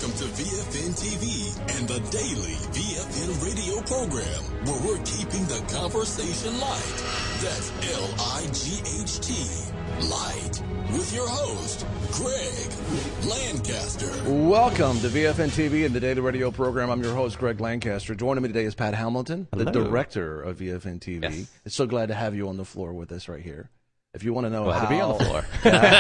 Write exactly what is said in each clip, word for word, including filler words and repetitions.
Welcome to V F N T V and the daily V F N radio program, where we're keeping the conversation light. That's L I G H T, light, with your host, Greg Lancaster. Welcome to V F N T V and the daily radio program. I'm your host, Greg Lancaster. Joining me today is Pat Hamilton, Hello. the director of V F N T V. Yes. It's so glad to have you on the floor with us right here. If you want to know Glad how, to be on the floor.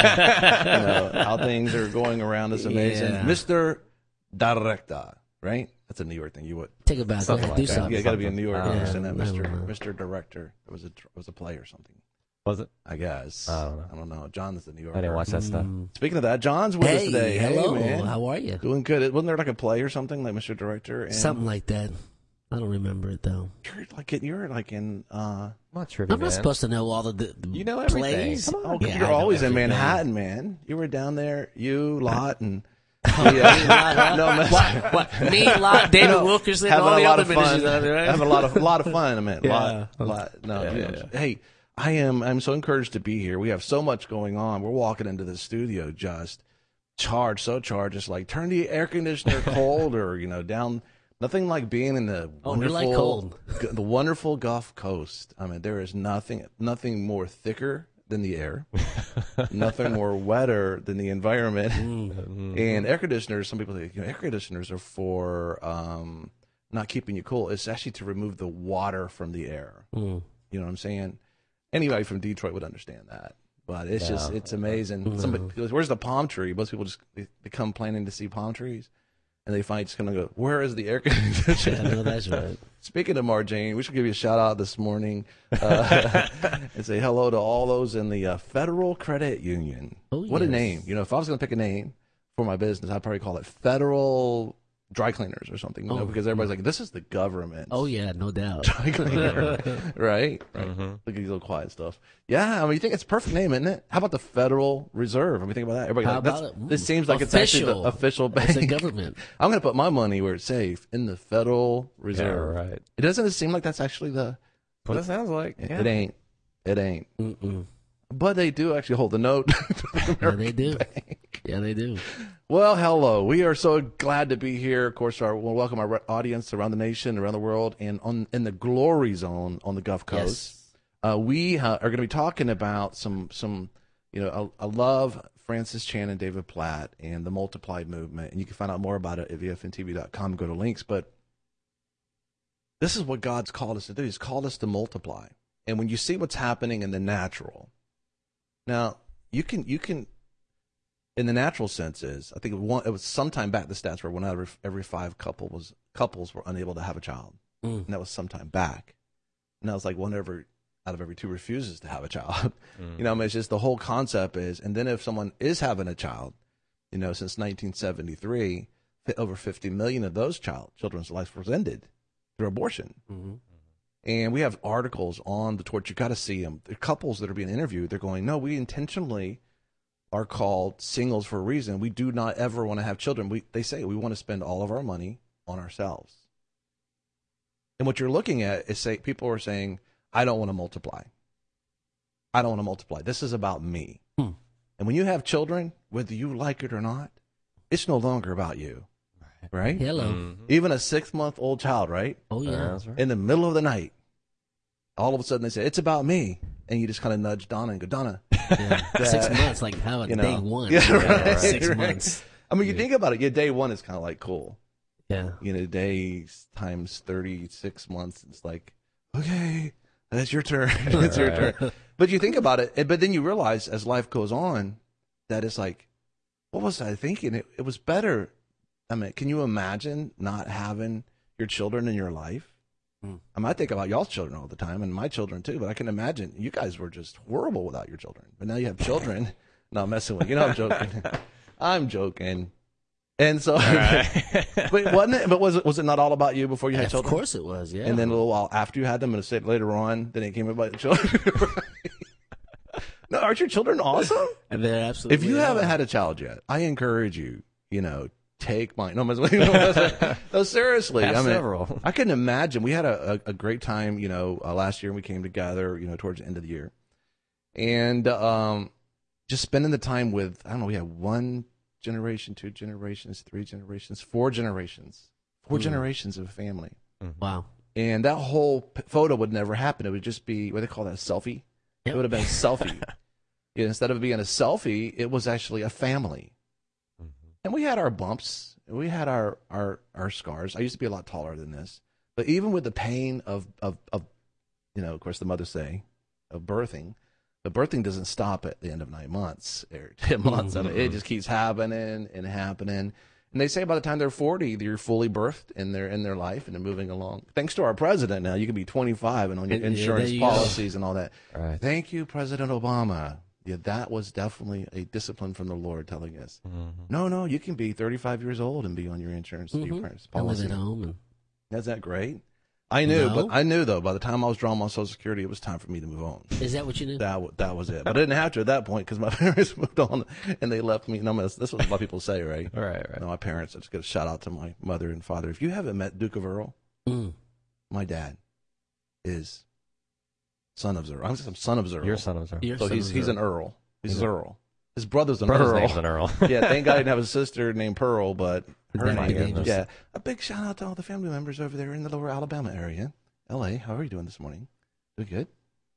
how, you know, how things are going around, it's amazing. Yeah. Mister Director, right? That's a New York thing. You would Take it back. Something Do like that. something. you got to be a New York Oh, to yeah. understand that, I Mister don't know. Mister Director. It was a it was a play or something. Was it? I guess. I don't know. I don't know. John's the New Yorker. I didn't watch that stuff. Speaking of that, John's with us Hey, today. hello. Hey, man. How are you? Doing good. Wasn't there like a play or something, like Mister Director? And Something like that. I don't remember it though. You're like in, you're like in. Uh, I'm not trivia, I'm not man. supposed to know all of the, the You know everything. plays. Come on. oh, Yeah, you're I know always in everything. Manhattan, man. You were down there, you Lot and Oh, yeah. no, man. what, what? Me, Lot, David No, Wilkerson, having all a the lot other of fun. ministries out there, right? Having a lot of lot of fun. I mean, Yeah. lot, lot. No, Yeah, you yeah, know, yeah. hey, I am. I'm so encouraged to be here. We have so much going on. We're walking into the studio just charged, so charged. It's like turn the air conditioner cold, or you know, down. Nothing like being in the Oh, we wonderful, like cold. the wonderful Gulf Coast. I mean, there is nothing, nothing more thicker than the air, nothing more wetter than the environment. Mm. And air conditioners, some people think, you know, air conditioners are for um, not keeping you cool. It's actually to remove the water from the air. Mm. You know what I'm saying? Anybody from Detroit would understand that. But it's just, No. it's amazing. Somebody goes, where's the palm tree? Most people just, they, they come planning to see palm trees. And they find, just kind of go, where is the air I conditioner? know that's right. Speaking of Marjane, we should give you a shout out this morning uh, and say hello to all those in the uh, Federal Credit Union. Oh, What a yes. name. You know, if I was going to pick a name for my business, I'd probably call it Federal Dry Cleaners or something, you know, Oh. because everybody's like, this is the government. Oh yeah, no doubt. Dry cleaner. right? Right. Mm-hmm. Look at these little quiet stuff. Yeah, I mean, you think it's a perfect name, isn't it? How about the Federal Reserve? I mean, think about that. Everybody's How like, that's, about it? this Mm. seems like it's actually the Official. official bank. It's a government. I'm going to put my money where it's safe, in the Federal Yeah, Reserve. right. It doesn't it seem like that's actually the. What it sounds like. Yeah. It ain't. It ain't. Mm-mm. But they do actually hold the note. Yeah, they do. Yeah, they do. Well, hello. We are so glad to be here. Of course, our, we'll welcome our audience around the nation, around the world, and on in the glory zone on the Gulf Coast. Yes. Uh, we uh, are going to be talking about some, some, you know, I, I love Francis Chan and David Platt and the Multiplied Movement, and you can find out more about it at V F N T V dot com. Go to links, but this is what God's called us to do. He's called us to multiply. And when you see what's happening in the natural, now you can you can, in the natural sense is, I think it, one, it was sometime back the stats were one out of every five couple was couples were unable to have a child, Mm. and that was sometime back. Now it's like one every out of every two refuses to have a child. Mm. You know, I mean, it's just the whole concept is, and then if someone is having a child, you know, since nineteen seventy-three, fi- over fifty million of those child children's lives was ended through abortion. Mm-hmm. And we have articles on the torch. You got to see them. The couples that are being interviewed, they're going, no, we intentionally are called singles for a reason. We do not ever want to have children. We, they say we want to spend all of our money on ourselves. And what you're looking at is say people are saying, I don't want to multiply. I don't want to multiply. This is about me. Hmm. And when you have children, whether you like it or not, it's no longer about you. Right? Hello. Mhm. Even a six-month-old child, right? Oh Yeah, yeah. that's right. In the middle of the night, all of a sudden they say, it's about me. And you just kind of nudge Donna and go, Donna. Yeah. Six months, like how about You know. day one? Yeah, right, Six right. months. I mean, you think about it. Yeah, day one is kind of like cool. Yeah. You know, days times thirty-six months. It's like, okay, that's your turn. It's your Right. turn. But you think about it, and- but then you realize as life goes on that it's like, what was I thinking? It, it was better. I mean, can you imagine not having your children in your life? Hmm. I mean, I think about y'all's children all the time, and my children too. But I can imagine you guys were just horrible without your children. But now you have children. No, I'm messing with you. Know, I'm joking. I'm joking. And so, but wasn't it? But was it was it not all about you before you had Of children? course it was. Yeah. And then a little while after you had them, and a bit later on, then it came about the children. No, aren't your children awesome? And they're absolutely. If you are. haven't had a child yet, I encourage you. You know, take mine. No, I'm just- no, no, seriously. Have I mean, several. I can imagine. We had a, a, a great time. You know, uh, last year we came together. You know, towards the end of the year, and um, just spending the time with. I don't know. We had one generation, two generations, three generations, four generations, four Mm. generations of a family. Wow. And that whole p- photo would never happen. It would just be, what do they call that, a selfie? Yep. It would have been a selfie. Yeah, instead of being a selfie, it was actually a family. And we had our bumps. We had our, our, our scars. I used to be a lot taller than this. But even with the pain of, of, of, you know, of course, the mothers say, of birthing, the birthing doesn't stop at the end of nine months or ten months. I mean, it just keeps happening and happening. And they say by the time they're forty, you're fully birthed in their in their life and they're moving along. Thanks to our president now, you can be twenty-five and on your Yeah, insurance there you go. policies and all that. Right. Thank you, President Obama. Yeah, that was definitely a discipline from the Lord telling us, no, no, you can be thirty-five years old and be on your insurance, your Mhm. parents' I live policy. at home. And Isn't that great? I knew, No. but I knew though. By the time I was drawing my Social Security, it was time for me to move on. is that what you knew? That w- that was it. But I didn't have to at that point because my parents moved on and they left me. No, this is what a lot of people say, right? Right, right. No, my parents. I just get a shout out to my mother and father. If you haven't met Duke of Earl, Mm. my dad is son of Earl. I'm just son of Earl. Your son was Earl. Your So son he's is he's a- an Earl. He's Yeah. Earl. His brother's an Brother's Earl. name's an Earl. Yeah, thank God I didn't have a sister named Pearl, but her That'd name be is. dangerous. Yeah. A big shout out to all the family members over there in the lower Alabama area. L A, how are you doing this morning? Doing good?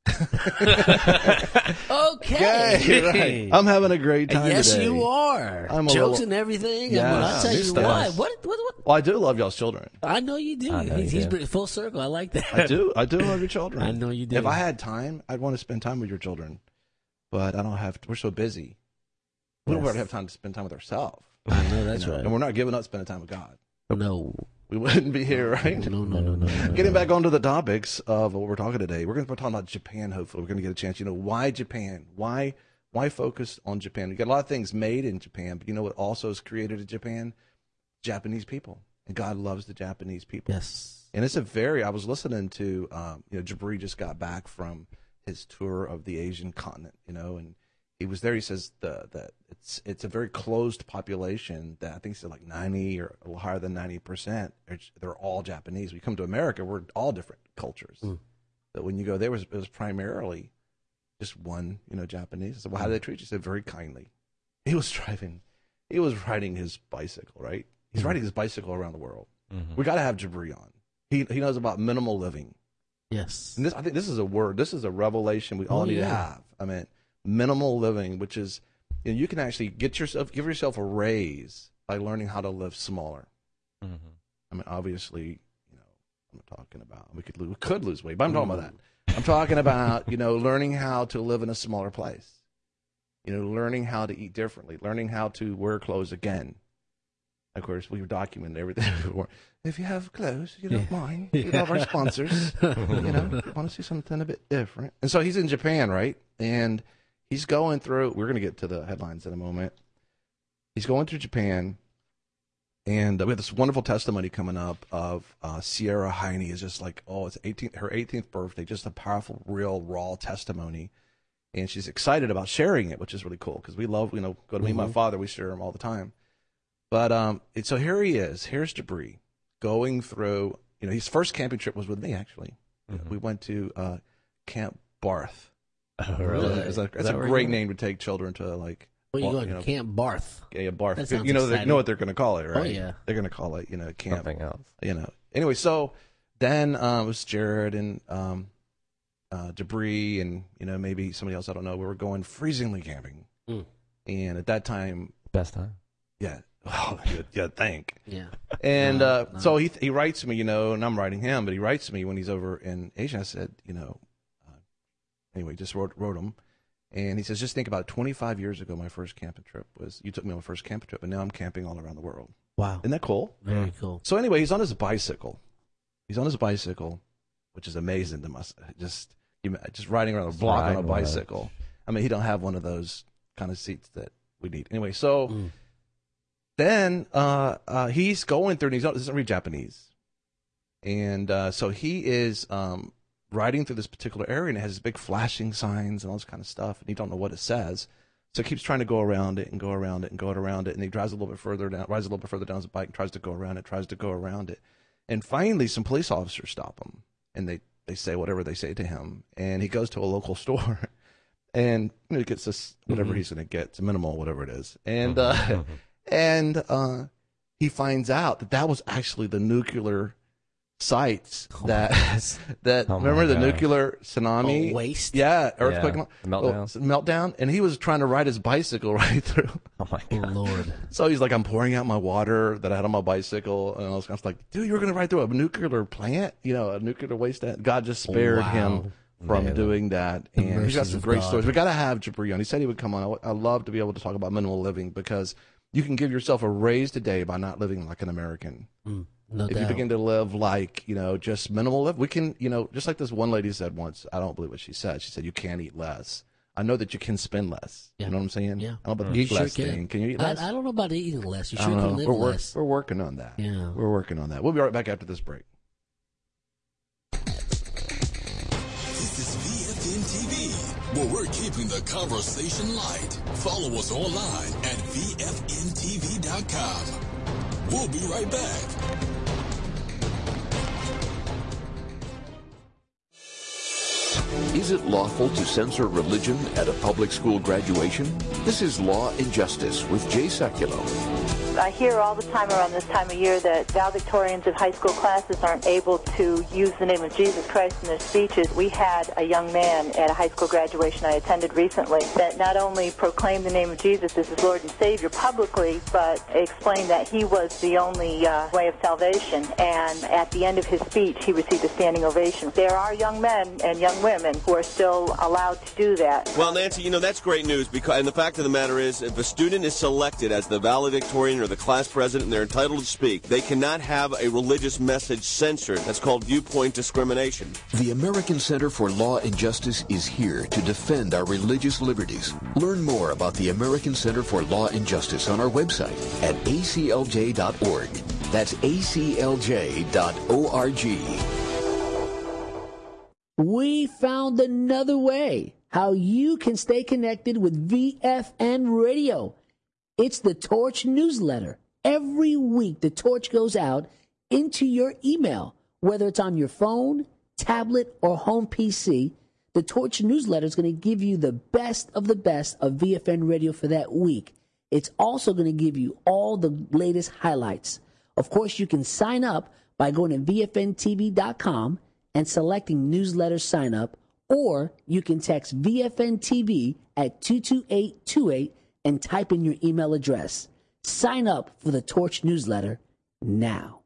Okay. Okay, right. I'm having a great time yes, today. you are. I'm a Jokes little- and everything. Yeah, and I'll tell new you stuff. what. What, what, what? Well, I do love y'all's children. I know you do. I know he's you he's do. been full circle. I like that. I do. I do love your children. I know you do. If I had time, I'd want to spend time with your children, but I don't have. To, we're so busy. We don't Yes. ever have time to spend time with ourselves. I know that's you know, right. And we're not giving up spending time with God. No. We wouldn't be here, right? No, no, no, no, no. Getting back onto the topics of what we're talking today, we're going to be talking about Japan. Hopefully, we're going to get a chance. You know, why Japan? Why why focus on Japan? We got a lot of things made in Japan, but you know what also is created in Japan? Japanese people, and God loves the Japanese people. Yes. And it's a very. I was listening to, um, you know, Jabri just got back from his tour of the Asian continent, you know, and he was there. He says the that it's it's a very closed population. That I think it's like ninety or a little higher than ninety percent. They're all Japanese. We come to America, we're all different cultures. Mm. But when you go there, it was, it was primarily just one, you know, Japanese. I said, well, how do they treat you? He said, very kindly. He was driving, he was riding his bicycle, right? He's riding his bicycle around the world. Mhm. We got to have Jabri on. He he knows about minimal living. Yes. And this, I think this is a word. This is a revelation we all Oh, need to yeah. have. I mean, minimal living, which is, you know, you can actually get yourself, give yourself a raise by learning how to live smaller. Mhm. I mean, obviously, you know, I'm not talking about we could lose, we could lose weight, but I'm talking about that. I'm talking about, you know, learning how to live in a smaller place. You know, learning how to eat differently, learning how to wear clothes again. Of course, we've documented everything before. If you have clothes, you don't mind. We love our sponsors. You know, want to see something a bit different. And so he's in Japan, right? And he's going through, we're going to get to the headlines in a moment. He's going through Japan, and we have this wonderful testimony coming up of uh, Sierra Heine. Is just like, oh, it's eighteenth, her eighteenth birthday, just a powerful, real, raw testimony. And she's excited about sharing it, which is really cool because we love, you know, go to meet my father, we share him all the time. But um, it, so here he is. Here's Jabri going through, you know, his first camping trip was with me, actually. Mhm. We went to uh, Camp Barth. Oh, really? It's a, Is it's that a where great you- name to take children to, like, Where you well, going? you know, Camp Barth. yeah, Barth. That sounds You know, they exciting. know what they're going to call it, right? Oh, yeah. They're going to call it, you know, camp. Something else. You know. Anyway, so then um, it was Jared and um, uh, Jabri and, you know, maybe somebody else, I don't know. We were going freezingly camping. Mm. And at that time, Best time. yeah, oh, you, you think. Yeah. And No, uh, no. so he he writes to me, you know, and I'm writing him, but he writes to me when he's over in Asia. I said, you know, uh, anyway, just wrote wrote him, and he says, just think about it, twenty-five years ago, my first camping trip was you took me on my first camping trip, and now I'm camping all around the world. Wow. Isn't that cool? Very cool. So anyway, he's on his bicycle. He's on his bicycle, which is amazing to us. Just you know, just riding around the block on a riding one. bicycle. I mean, he don't have one of those kind of seats that we need. Anyway, so. Mm. Then uh, uh, he's going through, and he doesn't read Japanese. And uh, so he is um, riding through this particular area, and it has big flashing signs and all this kind of stuff, and he don't know what it says. So he keeps trying to go around it and go around it and go around it, and he drives a little bit further down, rides a little bit further down his bike, and tries to go around it, tries to go around it. And finally, some police officers stop him, and they, they say whatever they say to him. And he goes to a local store, and you know, he gets this, whatever Mhm. he's going to get. It's minimal, whatever it is. And uh, And uh, he finds out that that was actually the nuclear sites that that Oh my remember the gosh. nuclear tsunami Oh, waste? yeah earthquake Yeah, the meltdown. Well, meltdown, and he was trying to ride his bicycle right through. Oh my Oh, god. Lord. So he's like, I'm pouring out my water that I had on my bicycle, and I was, I was like, dude, you're gonna ride through a nuclear plant, you know, a nuclear waste plant. God just spared Wow. him from Man. doing that, The and he's got mercies some of great God. stories. We got to have Jabri on. He said he would come on. I, I love to be able to talk about minimal living because you can give yourself a raise today by not living like an American. Mm, no If doubt. you begin to live like, you know, just minimal live, we can, you know, just like this one lady said once, I don't believe what she said. She said, you can't eat less. I know that you can spend less. Yeah. You know what I'm saying? Yeah. I don't know about You the eat sure less can. thing. Can you eat I, less? I don't know about eating less. You I sure don't can know. live We're, work- less. we're working on that. Yeah. We're working on that. We'll be right back after this break. This is V F N T V, where we're keeping the conversation light. Follow us online at V F N T V dot com. We'll be right back. Is it lawful to censor religion at a public school graduation? This is Law and Justice with Jay Sekulow. I hear all the time around this time of year that valedictorians of high school classes aren't able to use the name of Jesus Christ in their speeches. We had a young man at a high school graduation I attended recently that not only proclaimed the name of Jesus as his Lord and Savior publicly, but explained that he was the only uh, way of salvation. And at the end of his speech, he received a standing ovation. There are young men and young women who are still allowed to do that. Well, Nancy, you know, that's great news, because, and the fact of the matter is, if a student is selected as the valedictorian or the class president and they're entitled to speak, they cannot have a religious message censored. That's called viewpoint discrimination. The American Center for Law and Justice is here to defend our religious liberties. Learn more about the American Center for Law and Justice on our website at A C L J dot org. That's A C L J dot org. We found another way how you can stay connected with V F N Radio. It's the Torch newsletter. Every week, the Torch goes out into your email, whether it's on your phone, tablet, or home P C. The Torch newsletter is going to give you the best of the best of V F N Radio for that week. It's also going to give you all the latest highlights. Of course, you can sign up by going to V F N T V dot com and selecting newsletter sign up, or you can text V F N T V at two two eight two eight and type in your email address. Sign up for the Torch newsletter now.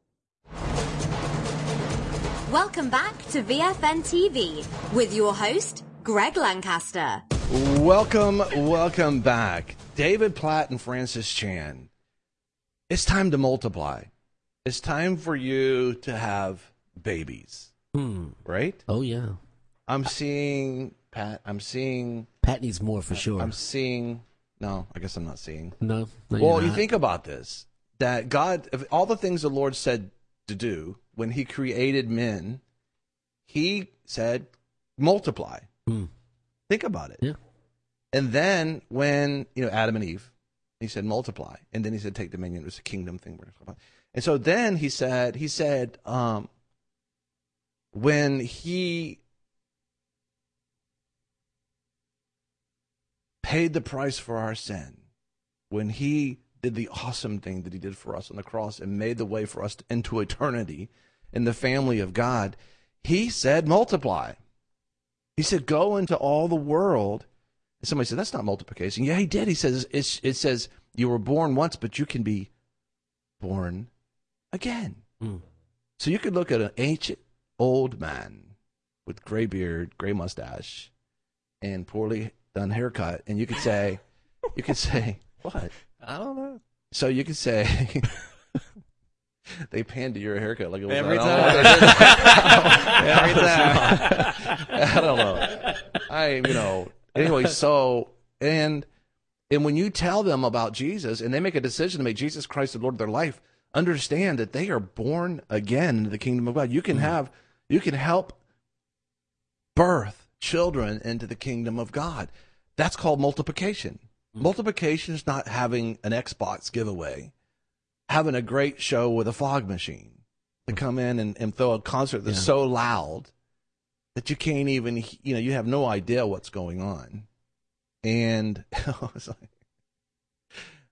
Welcome back to V F N T V with your host, Greg Lancaster. Welcome, welcome back. David Platt and Francis Chan. It's time to multiply. It's time for you to have babies, Hmm. right? Oh, yeah. I'm seeing, Pat, I'm seeing, Pat needs more for sure. I'm seeing, no, I guess I'm not seeing. no, no, Well, you're you not. think about this, that God, if all the things the Lord said to do when he created men, he said, multiply. Hmm. Think about it. Yeah. And then when, you know, Adam and Eve, he said, multiply. And then he said, take dominion. It was a kingdom thing. We're gonna talk about. And so then he said, he said, um, when he paid the price for our sin, when he did the awesome thing that he did for us on the cross and made the way for us into eternity in the family of God, he said, multiply. He said, go into all the world. And somebody said, that's not multiplication. Yeah, he did. He says, it's, it says, you were born once, but you can be born again. Mm. So you could look at an ancient old man with gray beard, gray mustache, and poorly done haircut, and you could say, you could say, what? I don't know. So you could say, they panned to your haircut like it was Every I don't know. time. Every time. I don't know. I, you know, anyway, so, and, and when you tell them about Jesus and they make a decision to make Jesus Christ the Lord of their life, understand that they are born again into the kingdom of God. You can have, you can help birth children into the kingdom of God. That's called multiplication. Mm-hmm. Multiplication is not having an Xbox giveaway, having a great show with a fog machine to come in and, and throw a concert that's Yeah. so loud that you can't even, you know, you have no idea what's going on. And it's like,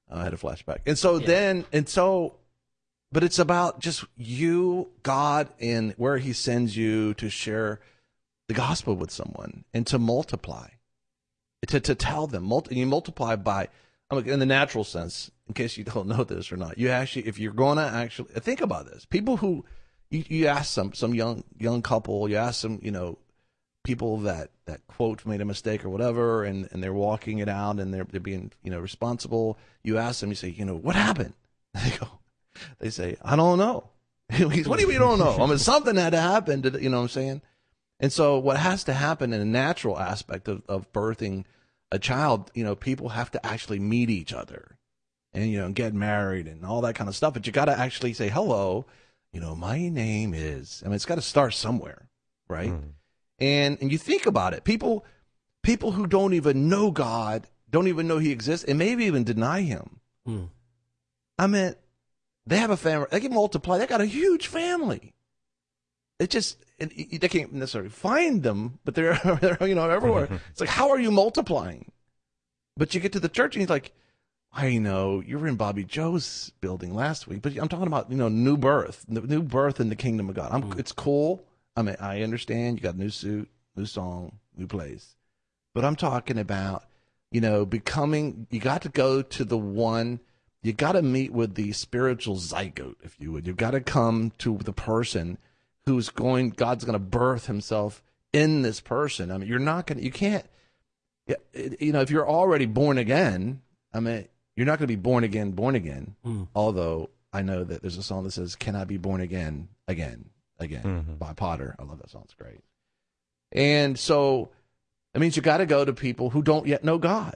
I had a flashback. And so Yeah. then, and so, but it's about just you, God, and where he sends you to share the gospel with someone and to multiply, to, to tell them, multi, you multiply by, in the natural sense, in case you don't know this or not, you actually, if you're going to actually, think about this, people who, you, you ask some, some young, young couple, you ask some, you know, people that, that quote made a mistake or whatever, and, and they're walking it out and they're, they're being, you know, responsible. You ask them, you say, you know, what happened? They go, they say, I don't know. What do you mean you don't know? I mean, something had to happen to, you know what I'm saying? And so what has to happen in a natural aspect of, of birthing a child, you know, people have to actually meet each other and, you know, get married and all that kind of stuff. But you got to actually say, hello, you know, my name is, I mean, it's got to start somewhere, right? Mm. And and you think about it, people people who don't even know God, don't even know he exists, and maybe even deny him. Mm. I mean, they have a family, they can multiply, they got a huge family. It just, it, they can't necessarily find them, but they're, they're you know, everywhere. It's like, how are you multiplying? But you get to the church and he's like, I know, you were in Bobby Joe's building last week, but I'm talking about, you know, new birth, new birth in the kingdom of God. I'm, mm. It's cool. I mean, I understand you got a new suit, new song, new place. But I'm talking about, you know, becoming, you got to go to the one, you got to meet with the spiritual zygote, if you would. You've got to come to the person who's going, God's going to birth himself in this person. I mean, you're not going to, you can't, you know, if you're already born again, I mean, you're not going to be born again, born again. Mm. Although I know that there's a song that says, can I be born again, again, again, mm-hmm. by Potter. I love that song. It's great. And so it means you got to go to people who don't yet know God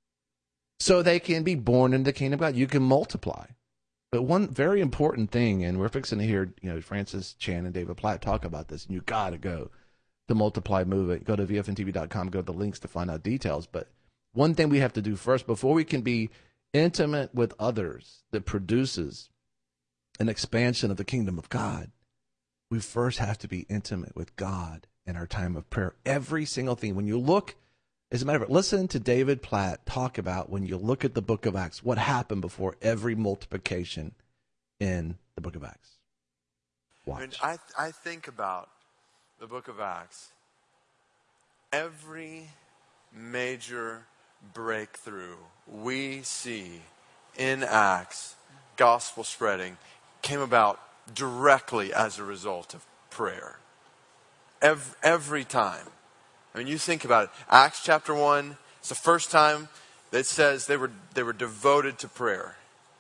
so they can be born into the kingdom of God. You can multiply. But one very important thing, and we're fixing to hear, you know, Francis Chan and David Platt talk about this, and you got to go to Multiply Movement. Go to V F N T V dot com, go to the links to find out details. But one thing we have to do first, before we can be intimate with others that produces an expansion of the kingdom of God, we first have to be intimate with God in our time of prayer. Every single thing. When you look, as a matter of fact, listen to David Platt talk about when you look at the book of Acts, what happened before every multiplication in the book of Acts. Watch. I mean, I, I think about the book of Acts. Every major breakthrough we see in Acts, gospel spreading, came about directly as a result of prayer. Every, every time. I mean, you think about it. Acts chapter one, it's the first time that it says they were they were devoted to prayer.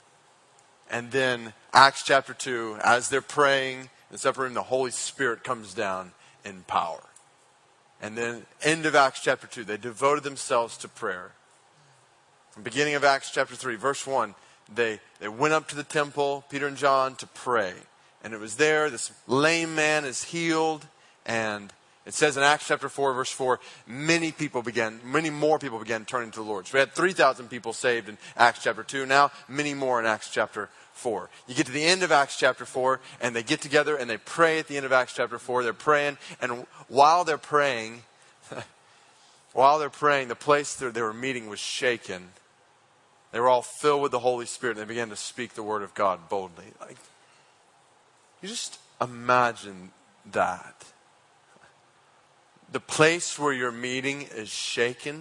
And then Acts chapter two, as they're praying in the upper room, the Holy Spirit comes down in power. And then end of Acts chapter two, they devoted themselves to prayer. From beginning of Acts chapter three, verse one, they, they went up to the temple, Peter and John, to pray. And it was there, this lame man is healed, and it says in Acts chapter four, verse four, many people began, many more people began turning to the Lord. So we had three thousand people saved in Acts chapter two. Now, many more in Acts chapter four. You get to the end of Acts chapter four, and they get together and they pray at the end of Acts chapter four. They're praying, and while they're praying, while they're praying, the place that they were meeting was shaken. They were all filled with the Holy Spirit, and they began to speak the word of God boldly. Like, you just imagine that. The place where you're meeting is shaken.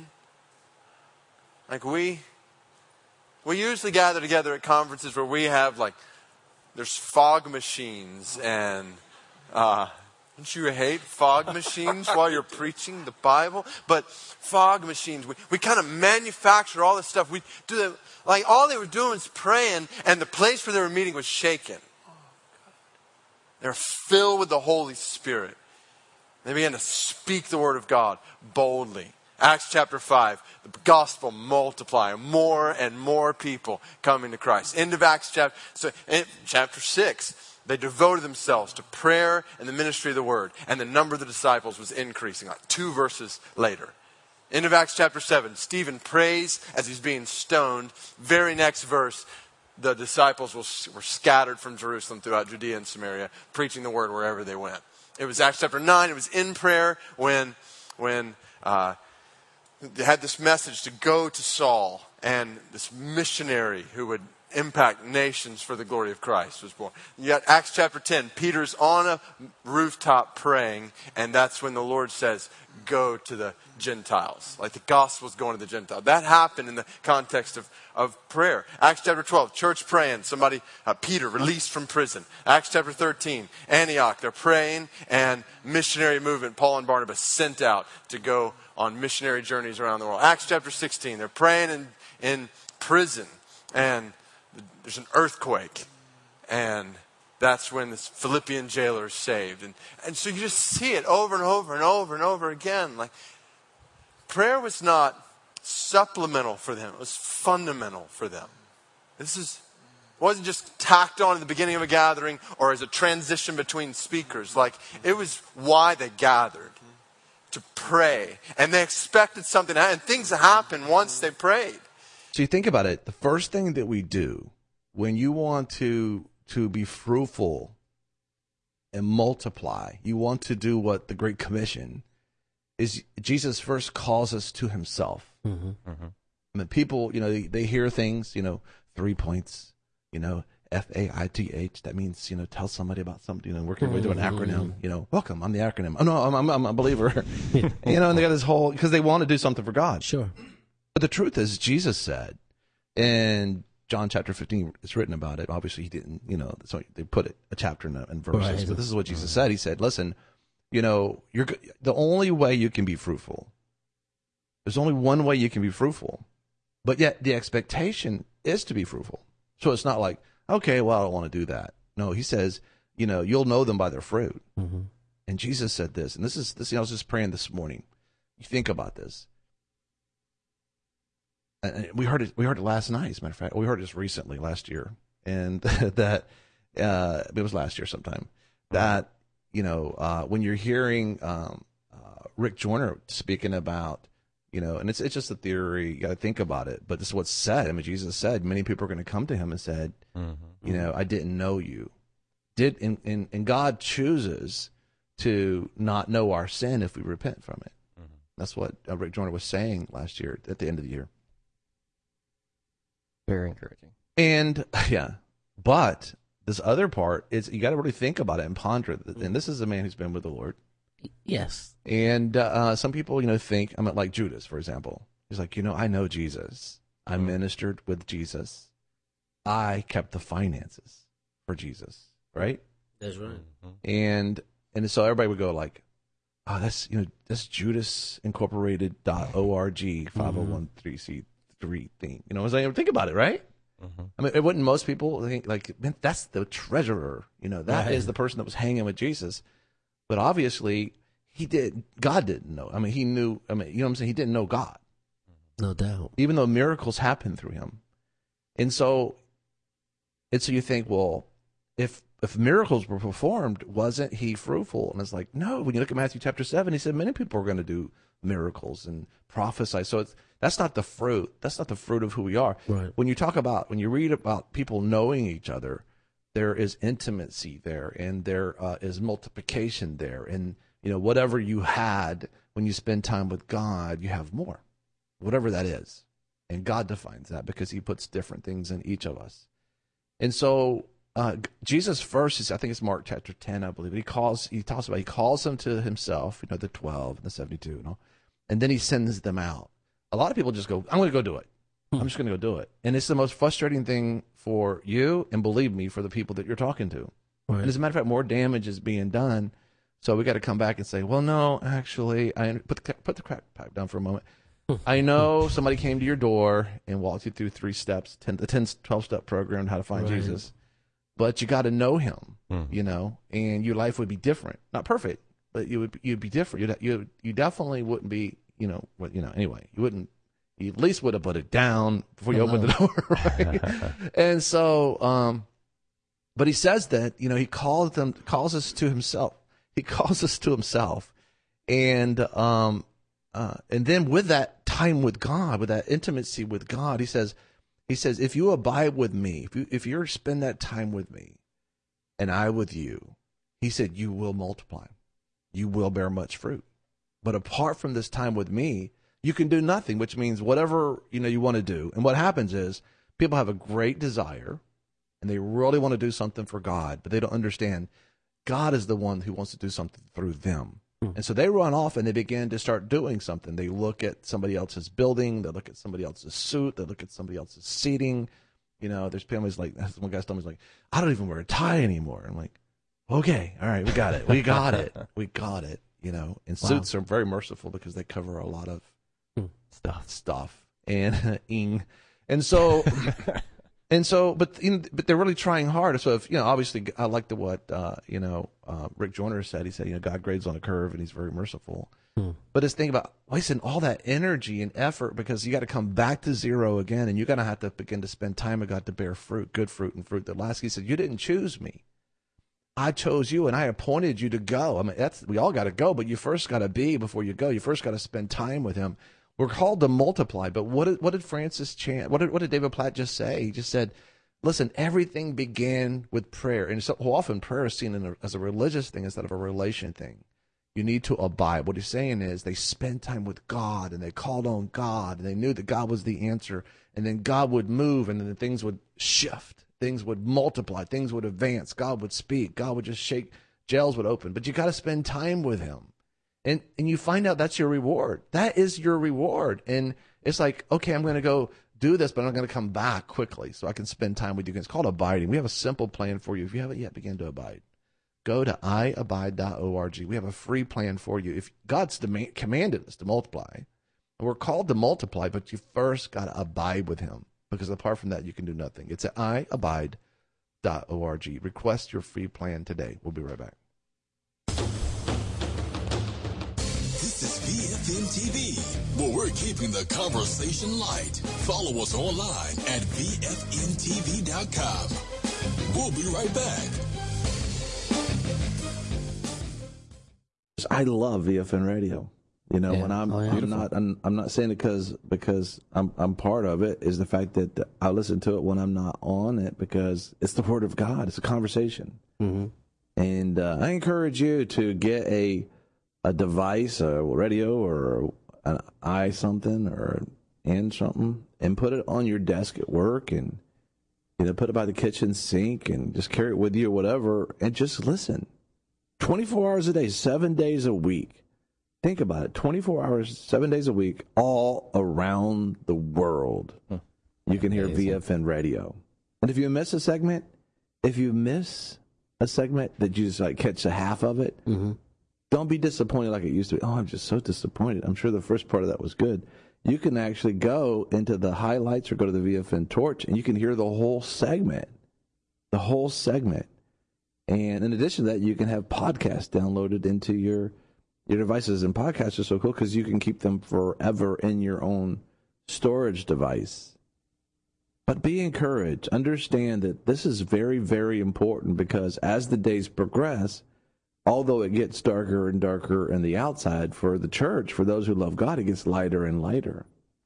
Like we, we usually gather together at conferences where we have like, there's fog machines and, uh, don't you hate fog machines while you're preaching the Bible? But fog machines, we, we kind of manufacture all this stuff. We do the, like all they were doing was praying, and the place where they were meeting was shaken. They're filled with the Holy Spirit. They began to speak the word of God boldly. Acts chapter five, the gospel multiplying, more and more people coming to Christ. End of Acts chapter, so in chapter six, they devoted themselves to prayer and the ministry of the word, and the number of the disciples was increasing, like two verses later. End of Acts chapter seven, Stephen prays as he's being stoned. Very next verse, the disciples were scattered from Jerusalem throughout Judea and Samaria, preaching the word wherever they went. It was Acts chapter nine. It was in prayer when, when uh, they had this message to go to Saul. and this missionary who would impact nations for the glory of Christ was born. You got Acts chapter ten. Peter's on a rooftop praying, and that's when the Lord says, go to the Gentiles. Like the gospel's going to the Gentiles. That happened in the context of, of prayer. Acts chapter twelve, church praying. Somebody, uh, Peter, released from prison. Acts chapter thirteen, Antioch, they're praying, and missionary movement. Paul and Barnabas sent out to go on missionary journeys around the world. Acts chapter sixteen, they're praying in, in prison, and there's an earthquake, and that's when this Philippian jailer is saved. And, and so you just see it over and over and over and over again. Like, prayer was not supplemental for them. It was fundamental for them. This is wasn't just tacked on at the beginning of a gathering or as a transition between speakers. Like, it was why they gathered, to pray. And they expected something, and things happened once they prayed. So you think about it, the first thing that we do when you want to to be fruitful and multiply, you want to do what the Great Commission is. Jesus first calls us to himself. Mm-hmm. Mm-hmm. I mean, people, you know, they, they hear things, you know, three points, you know, F A I T H. That means, you know, tell somebody about something. You know, working with an acronym. You know, welcome. I'm the acronym. Oh no, I'm I'm, I'm a believer. You know, and they got this whole because they want to do something for God. Sure. But the truth is, Jesus said, in John chapter fifteen, it's written about it. Obviously, he didn't, you know, so they put it a chapter in, in verses. Right. But this is what Jesus said. He said, listen, you know, you're the only way you can be fruitful. There's only one way you can be fruitful. But yet the expectation is to be fruitful. So it's not like, okay, well, I don't want to do that. No, he says, you know, you'll know them by their fruit. Mm-hmm. And Jesus said this, and this is this. You know, I was just praying this morning. You think about this. And we heard it. We heard it last night. As a matter of fact, we heard it just recently, last year, and that uh, it was last year sometime. That you know, uh, when you're hearing um, uh, Rick Joyner speaking about, you know, and it's it's just a theory. You got to think about it, but this is what's said. I mean, Jesus said many people are going to come to him and said, mm-hmm. you know, I didn't know you. Did and, and and God chooses to not know our sin if we repent from it. Mm-hmm. That's what uh, Rick Joyner was saying last year at the end of the year. Very encouraging. And yeah, but this other part is you got to really think about it and ponder it. And this is a man who's been with the Lord. Yes. And uh, some people, you know, think, I mean, like Judas, for example. He's like, you know, I know Jesus. I mm-hmm. ministered with Jesus. I kept the finances for Jesus, right? That's right. Mm-hmm. And and so everybody would go like, oh, that's, you know, that's Judas Incorporated dot org five oh one c three thing. You know what I'm saying? Think about it, right? Mm-hmm. I mean, it wouldn't most people think like, man, that's the treasurer. You know, that right. is the person that was hanging with Jesus. But obviously, he did. God didn't know. I mean, he knew. I mean, you know what I'm saying? He didn't know God. No doubt. Even though miracles happened through him, and so, and so you think, well, if if miracles were performed, wasn't he fruitful? And it's like, no. When you look at Matthew chapter seven, he said many people are going to do miracles and prophesy. So it's that's not the fruit. That's not the fruit of who we are. Right. When you talk about when you read about people knowing each other, there is intimacy there, and there uh, is multiplication there, and you know whatever you had when you spend time with God, you have more, whatever that is, and God defines that because He puts different things in each of us. And so uh, Jesus first is, I think it's Mark chapter ten, I believe. He calls, he talks about, he calls them to himself, you know, the twelve and the seventy-two, and all, and then he sends them out. A lot of people just go, I'm going to go do it. I'm just going to go do it. And it's the most frustrating thing for you, and believe me, for the people that you're talking to. Right. And as a matter of fact, more damage is being done. So we got to come back and say, well, no, actually, I put the, put the crack pipe down for a moment. I know somebody came to your door and walked you through three steps, ten, the ten, twelve-step program on how to find right. Jesus. But you got to know him, mm. you know, and your life would be different. Not perfect, but you would you'd be different. You'd, you you definitely wouldn't be, you know, what you know. Anyway, you wouldn't. You at least would have put it down before you oh, opened no. the door, right? And so, um, but he says that, you know, he calls them, calls us to himself. He calls us to himself, and um, uh, and then with that time with God, with that intimacy with God, he says, he says, if you abide with me, if you if you spend that time with me, and I with you, he said, you will multiply, you will bear much fruit. But apart from this time with me, you can do nothing, which means whatever, you know, you want to do. And what happens is people have a great desire and they really want to do something for God, but they don't understand God is the one who wants to do something through them. Hmm. And so they run off and they begin to start doing something. They look at somebody else's building. They look at somebody else's suit. They look at somebody else's seating. You know, there's families like, one guy's telling me, like, I don't even wear a tie anymore. I'm like, okay, all right, we got it. We got it. We got it. You know, and wow. Suits are very merciful because they cover a lot of stuff, stuff, and ing, and so, and so, but you know, but they're really trying hard. So if you know, obviously, I like the what uh, you know uh, Rick Joyner said. He said, you know, God grades on a curve, and He's very merciful. Hmm. But it's thinking about wasting all that energy and effort because you got to come back to zero again, and you're gonna have to begin to spend time with God to bear fruit, good fruit, and fruit that lasts. He said, you didn't choose me. I chose you and I appointed you to go. I mean, that's, we all got to go, but you first got to be before you go. You first got to spend time with Him. We're called to multiply, but what did, what did Francis Chan, what did, what did David Platt just say? He just said, listen, everything began with prayer. And so often prayer is seen in a, as a religious thing instead of a relation thing. You need to abide. What he's saying is they spent time with God and they called on God and they knew that God was the answer. And then God would move and then things would shift. Things would multiply. Things would advance. God would speak. God would just shake. Jails would open. But you got to spend time with Him. And and you find out that's your reward. That is your reward. And it's like, okay, I'm going to go do this, but I'm going to come back quickly so I can spend time with you. It's called abiding. We have a simple plan for you. If you haven't yet, begin to abide. Go to i abide dot org. We have a free plan for you. If God's demand, commanded us to multiply, and we're called to multiply, but you first got to abide with Him. Because apart from that, you can do nothing. It's at i abide dot org. Request your free plan today. We'll be right back. This is V F N T V, where we're keeping the conversation light. Follow us online at V F N T V dot com. We'll be right back. I love V F N Radio. You know, yeah. when I'm, oh, yeah. I'm not, I'm, I'm not saying it because because I'm, I'm part of it. Is the fact that I listen to it when I'm not on it because it's the Word of God. It's a conversation, mm-hmm. and uh, I encourage you to get a a device, a radio, or an i something, or and something, and put it on your desk at work, and you know, put it by the kitchen sink, and just carry it with you or whatever, and just listen. twenty-four hours a day, seven days a week. Think about it. twenty-four hours, seven days a week, all around the world. Huh. You can hear Amazing. V F N Radio. And if you miss a segment, if you miss a segment that you just like catch a half of it, mm-hmm. don't be disappointed like it used to be. Oh, I'm just so disappointed. I'm sure the first part of that was good. You can actually go into the highlights or go to the V F N Torch, and you can hear the whole segment. The whole segment. And in addition to that, you can have podcasts downloaded into your your devices. And podcasts are so cool because you can keep them forever in your own storage device. But be encouraged. Understand that this is very, very important because as the days progress, although it gets darker and darker in the outside for the church, for those who love God, it gets lighter and lighter.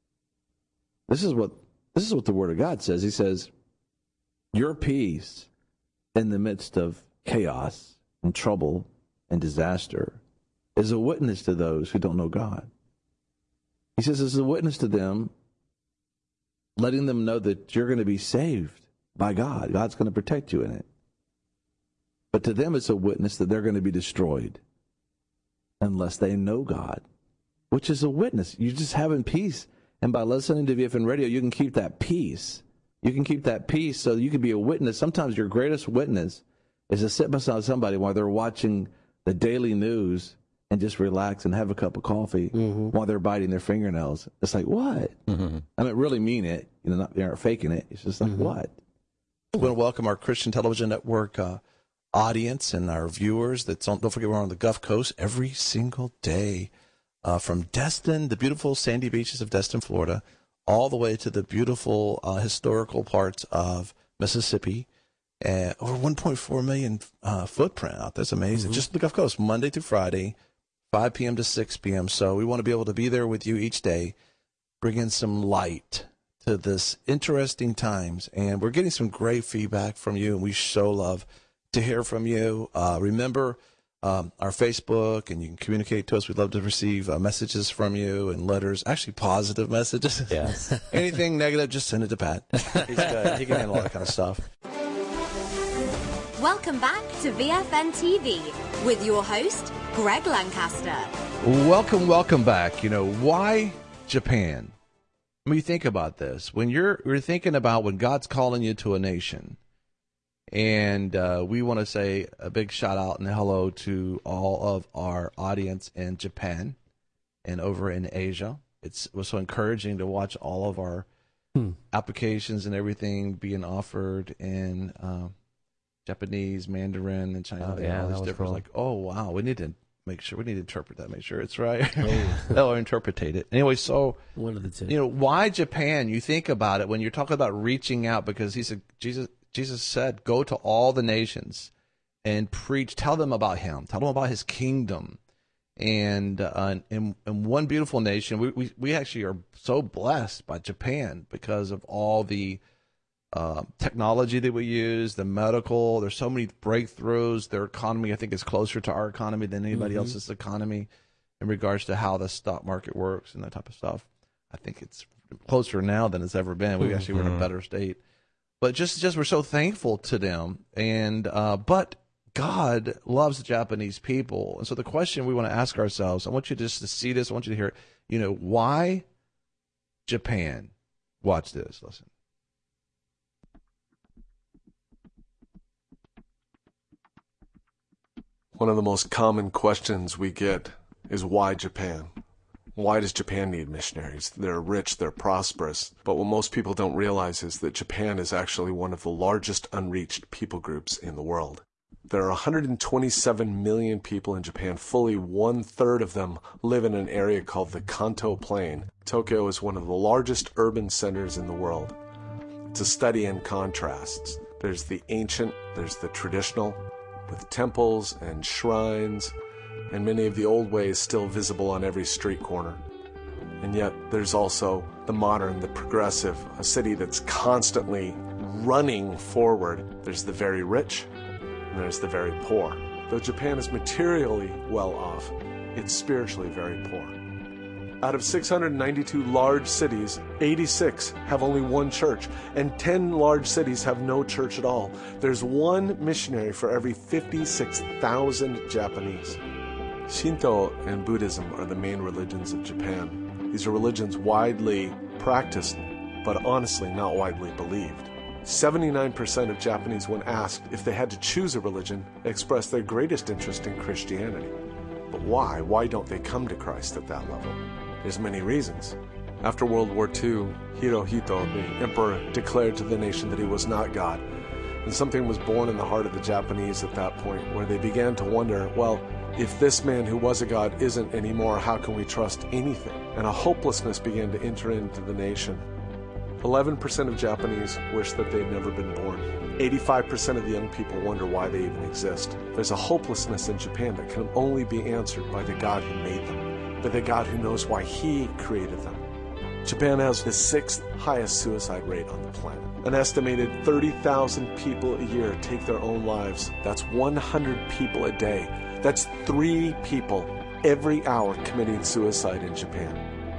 This is what this is what the Word of God says. He says, your peace in the midst of chaos and trouble and disaster is a witness to those who don't know God. He says it's a witness to them, letting them know that you're going to be saved by God. God's going to protect you in it. But to them, it's a witness that they're going to be destroyed unless they know God, which is a witness. You're just having peace. And by listening to V F N Radio, you can keep that peace. You can keep that peace so you can be a witness. Sometimes your greatest witness is to sit beside somebody while they're watching the daily news and just relax and have a cup of coffee mm-hmm. while they're biting their fingernails. It's like, what? Mm-hmm. I mean, really mean it. You know, not, they aren't faking it. It's just like, mm-hmm. what? We want to welcome our Christian Television Network uh, audience and our viewers. That's on, don't forget, we're on the Gulf Coast every single day. Uh, from Destin, the beautiful sandy beaches of Destin, Florida, all the way to the beautiful uh, historical parts of Mississippi. Uh, over one point four million uh, footprint out. That's amazing. Mm-hmm. Just the Gulf Coast, Monday through Friday, five p.m. to six p.m. So we want to be able to be there with you each day, bringing some light to this interesting times. And we're getting some great feedback from you, and we so love to hear from you. Uh, remember, um, our Facebook, and you can communicate to us. We'd love to receive uh, messages from you and letters, actually positive messages. Yes. Anything negative, just send it to Pat. He's good. He can handle all that kind of stuff. Welcome back to V F N T V with your host, Greg Lancaster. Welcome, welcome back. You know, why Japan? I mean, you think about this. When you're, you're thinking about when God's calling you to a nation, and uh, we want to say a big shout out and hello to all of our audience in Japan and over in Asia. It's, it was so encouraging to watch all of our hmm. applications and everything being offered in uh, Japanese, Mandarin, and Chinese. Oh, yeah, all these that was different, cool. Like, oh, wow, we need to make sure, we need to interpret that, make sure it's right. They'll interpretate it. Anyway, so, One of the two. you know, why Japan? You think about it when you're talking about reaching out, because he said, Jesus, Jesus said, go to all the nations and preach, tell them about him, tell them about his kingdom. And uh, in, in one beautiful nation, we, we, we actually are so blessed by Japan because of all the uh, technology that we use, the medical. There's so many breakthroughs. Their economy, I think, is closer to our economy than anybody Mm-hmm. else's economy in regards to how the stock market works and that type of stuff. I think it's closer now than it's ever been. We actually were in a better state. But just, just we're so thankful to them. And uh, but God loves the Japanese people. And so the question we want to ask ourselves, I want you just to see this, I want you to hear it, you know, why Japan? Watch this, listen. One of the most common questions we get is why Japan? Why does Japan need missionaries? They're rich, they're prosperous. But what most people don't realize is that Japan is actually one of the largest unreached people groups in the world. There are one hundred twenty-seven million people in Japan. Fully one-third of them live in an area called the Kanto Plain. Tokyo is one of the largest urban centers in the world. It's a study in contrasts. There's the ancient, there's the traditional, with temples and shrines, and many of the old ways still visible on every street corner. And yet there's also the modern, the progressive, a city that's constantly running forward. There's the very rich, and there's the very poor. Though Japan is materially well off, it's spiritually very poor. Out of six hundred ninety-two large cities, eighty-six have only one church, and ten large cities have no church at all. There's one missionary for every fifty-six thousand Japanese. Shinto and Buddhism are the main religions of Japan. These are religions widely practiced, but honestly not widely believed. seventy-nine percent of Japanese, when asked if they had to choose a religion, expressed their greatest interest in Christianity. But why? Why don't they come to Christ at that level? There's many reasons. After World War Two, Hirohito, the emperor, declared to the nation that he was not God. And something was born in the heart of the Japanese at that point, where they began to wonder, well, if this man who was a god isn't anymore, how can we trust anything? And a hopelessness began to enter into the nation. eleven percent of Japanese wish that they'd never been born. eighty-five percent of the young people wonder why they even exist. There's a hopelessness in Japan that can only be answered by the God who made them, by the God who knows why he created them. Japan has the sixth highest suicide rate on the planet. An estimated thirty thousand people a year take their own lives. That's one hundred people a day. That's three people every hour committing suicide in Japan.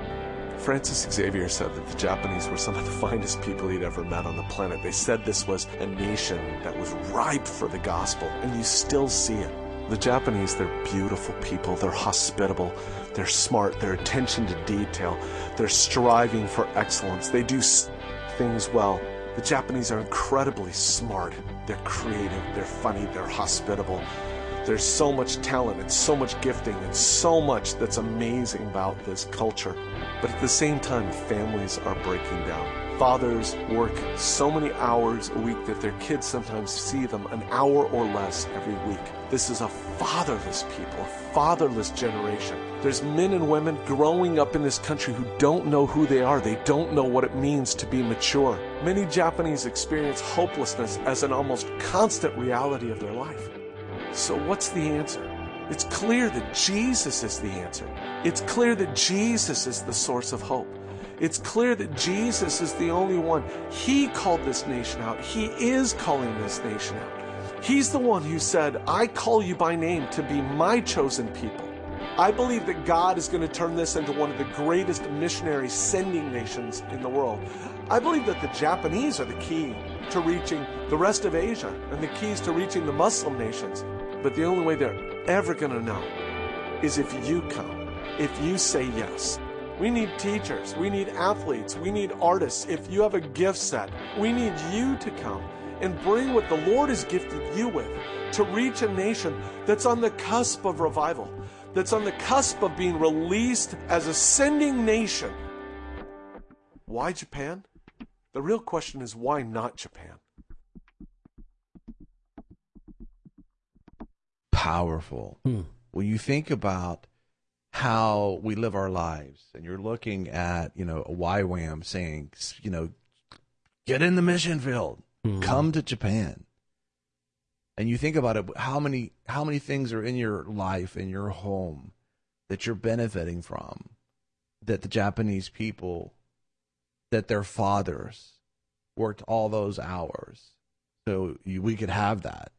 Francis Xavier said that the Japanese were some of the finest people he'd ever met on the planet. They said this was a nation that was ripe for the gospel, and you still see it. The Japanese, they're beautiful people, they're hospitable, they're smart, their attention to detail, they're striving for excellence, they do things well. The Japanese are incredibly smart, they're creative, they're funny, they're hospitable. There's so much talent and so much gifting and so much that's amazing about this culture. But at the same time, families are breaking down. Fathers work so many hours a week that their kids sometimes see them an hour or less every week. This is a fatherless people, a fatherless generation. There's men and women growing up in this country who don't know who they are. They don't know what it means to be mature. Many Japanese experience hopelessness as an almost constant reality of their life. So what's the answer? It's clear that Jesus is the answer. It's clear that Jesus is the source of hope. It's clear that Jesus is the only one. He called this nation out. He is calling this nation out. He's the one who said, I call you by name to be my chosen people. I believe that God is going to turn this into one of the greatest missionary sending nations in the world. I believe that the Japanese are the key to reaching the rest of Asia and the keys to reaching the Muslim nations. But the only way they're ever going to know is if you come, if you say yes. We need teachers, we need athletes, we need artists. If you have a gift set, we need you to come and bring what the Lord has gifted you with to reach a nation that's on the cusp of revival, that's on the cusp of being released as a sending nation. Why Japan? The real question is, why not Japan? Powerful. Hmm. When you think about how we live our lives, and you're looking at, you know, a Y WAM saying, you know, get in the mission field, mm-hmm. come to Japan. And you think about it, how many how many things are in your life, in your home, that you're benefiting from, that the Japanese people, that their fathers worked all those hours so you, we could have that.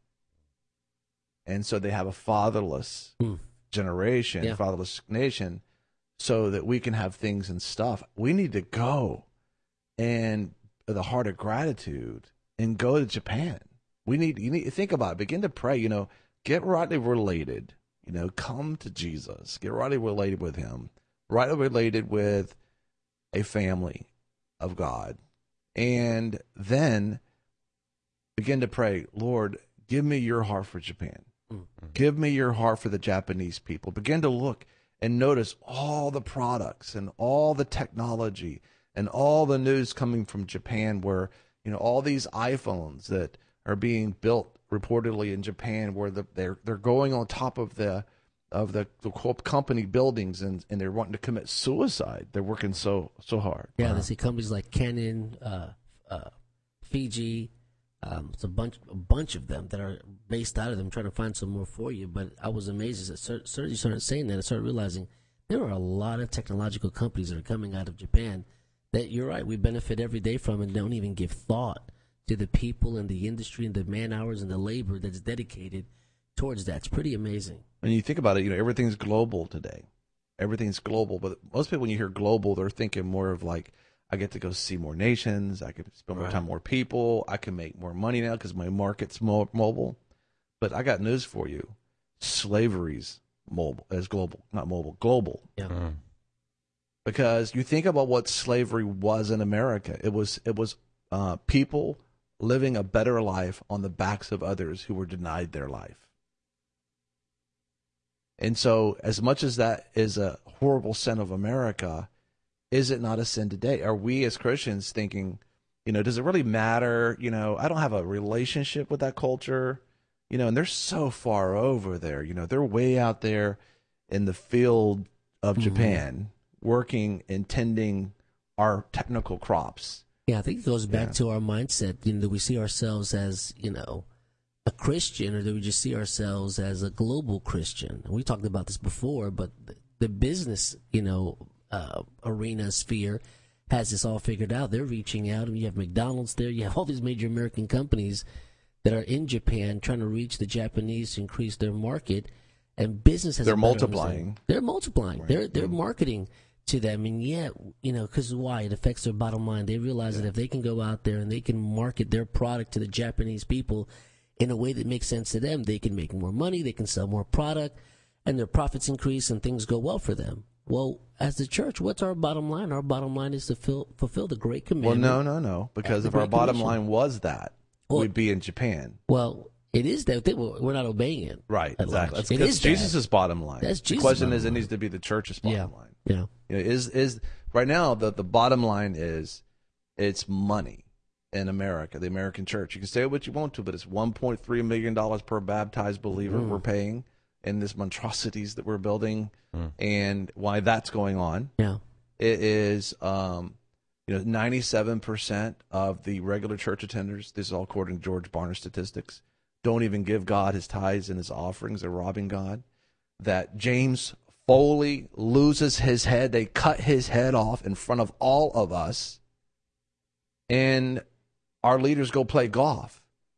And so they have a fatherless mm. generation, yeah. fatherless nation, so that we can have things and stuff. We need to go and the heart of gratitude and go to Japan. We need, you need to think about it, begin to pray, you know, get rightly related, you know, come to Jesus, get rightly related with him, rightly related with a family of God. And then begin to pray, Lord, give me your heart for Japan. Mm-hmm. Give me your heart for the Japanese people. Begin to look and notice all the products and all the technology and all the news coming from Japan, where, you know, all these iPhones that are being built reportedly in Japan, where the, they're they're going on top of the of the, the company buildings, and, and they're wanting to commit suicide. They're working so so hard. Yeah, wow. They see companies like Canon, uh, uh, Fiji. Um, it's a bunch a bunch of them that are based out of them. I'm trying to find some more for you, but I was amazed as I started, started saying that. I started realizing there are a lot of technological companies that are coming out of Japan that, you're right, we benefit every day from, and don't even give thought to the people and the industry and the man hours and the labor that's dedicated towards that. It's pretty amazing. And you think about it, you know, everything's global today. Everything's global, but most people, when you hear global, they're thinking more of like, I get to go see more nations, I can spend more right. time with more people, I can make more money now because my market's more mobile. But I got news for you. Slavery's mobile, as global, not mobile, global. Yeah. Mm-hmm. Because you think about what slavery was in America. It was it was uh, people living a better life on the backs of others who were denied their life. And so, as much as that is a horrible sin of America, is it not a sin today? Are we as Christians thinking, you know, does it really matter? You know, I don't have a relationship with that culture, you know, and they're so far over there. You know, they're way out there in the field of mm-hmm. Japan, working and tending our technical crops. Yeah, I think it goes back yeah. to our mindset. You know, do we see ourselves as, you know, a Christian, or do we just see ourselves as a global Christian? We talked about this before, but the, the business, you know, uh, arena sphere has this all figured out. They're reaching out, and you have McDonald's there. You have all these major American companies that are in Japan trying to reach the Japanese to increase their market, and business has. They're multiplying. They're multiplying. Right. They're they're mm-hmm. marketing to them, and yet, you know, because why? It affects their bottom line. They realize yeah. that if they can go out there and they can market their product to the Japanese people in a way that makes sense to them, they can make more money, they can sell more product, and their profits increase, and things go well for them. Well, as the church, what's our bottom line? Our bottom line is to fill, fulfill the Great Commandment. Well, no, no, no, because if our bottom line was that, well, we'd be in Japan. Well, it is that. We're not obeying it. Right, exactly. That's, it that's is Jesus' bottom line. That's Jesus' the question is, line. it needs to be the church's bottom yeah. line. Yeah. You know, is is right now the the bottom line is it's money in America, the American church. You can say what you want to, but it's one point three million dollars per baptized believer mm. we're paying in this monstrosities that we're building, mm. and why that's going on. Yeah, it is. Um, you know, ninety-seven percent of the regular church attenders, this is all according to George Barna statistics, don't even give God his tithes and his offerings. They're robbing God. That James Foley loses his head. They cut his head off in front of all of us. And our leaders go play golf.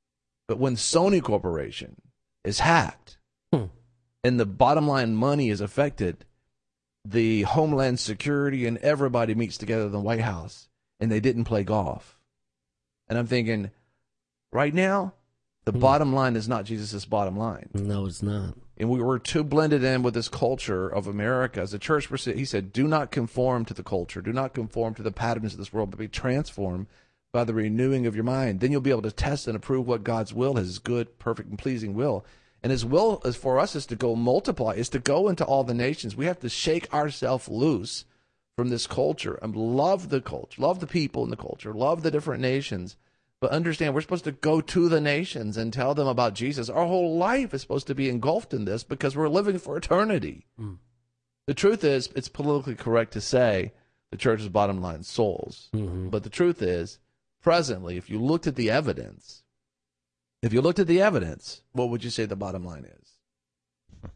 But when Sony Corporation is hacked Hmm. and the bottom line money is affected, the Homeland Security and everybody meets together in the White House, and they didn't play golf. And I'm thinking, right now, the Hmm. bottom line is not Jesus' bottom line. No, it's not. And we were too blended in with this culture of America. As a church, he said, do not conform to the culture. Do not conform to the patterns of this world, but be transformed by the renewing of your mind. Then you'll be able to test and approve what God's will is, his good, perfect, and pleasing will. And his will is for us is to go multiply, is to go into all the nations. We have to shake ourselves loose from this culture and love the culture, love the people in the culture, love the different nations. But understand, we're supposed to go to the nations and tell them about Jesus. Our whole life is supposed to be engulfed in this because we're living for eternity. Mm. The truth is, it's politically correct to say the church's bottom line is souls. Mm-hmm. But the truth is, presently, if you looked at the evidence, if you looked at the evidence, what would you say the bottom line is?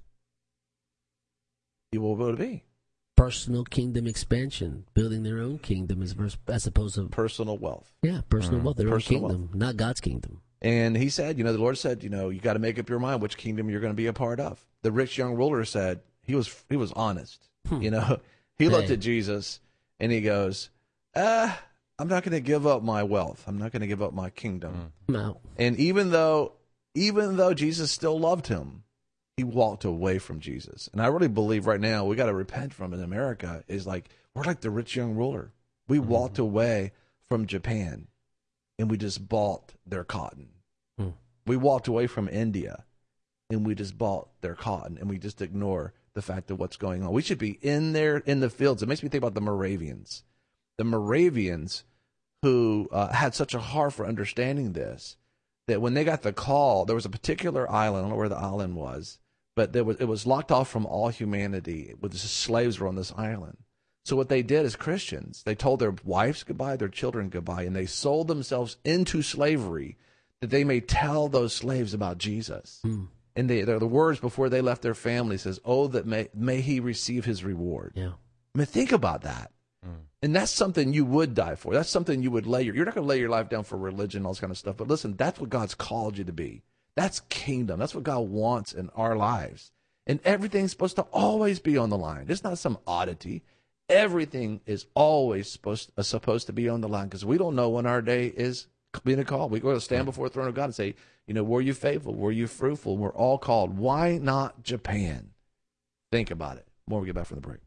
What would it be? Personal kingdom expansion, building their own kingdom as, vers- as opposed to Personal wealth. yeah, personal Mm. wealth, their Personal own kingdom, not God's kingdom. And he said, you know, the Lord said, you know, you got to make up your mind which kingdom you're going to be a part of. The rich young ruler said, he was he was honest. Hmm. You know, he looked Hey. at Jesus and he goes, ah, I'm not going to give up my wealth. I'm not going to give up my kingdom. No. And even though, even though Jesus still loved him, he walked away from Jesus. And I really believe right now we got to repent from it in America is like, we're like the rich young ruler. We Mm-hmm. walked away from Japan and we just bought their cotton. Hmm. We walked away from India and we just bought their cotton and we just ignore the fact of what's going on. We should be in there in the fields. It makes me think about the Moravians. The Moravians who uh, had such a heart for understanding this, that when they got the call, there was a particular island, I don't know where the island was, but there was, it was locked off from all humanity. With just slaves were on this island. So what they did as Christians, they told their wives goodbye, their children goodbye, and they sold themselves into slavery that they may tell those slaves about Jesus. Hmm. And they, the words before they left their family says, oh, that may, may he receive his reward. Yeah. I mean, think about that. And that's something you would die for. That's something you would lay your, you're not going to lay your life down for religion, all this kind of stuff. But listen, that's what God's called you to be. That's kingdom. That's what God wants in our lives. And everything's supposed to always be on the line. It's not some oddity. Everything is always supposed, uh, supposed to be on the line because we don't know when our day is being called. We're going to stand before the throne of God and say, you know, were you faithful? Were you fruitful? We're all called. Why not Japan? Think about it. More we get back from the break.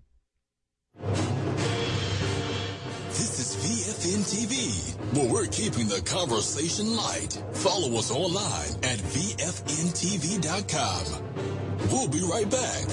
This is V F N T V, where we're keeping the conversation light. Follow us online at V F N T V dot com. We'll be right back.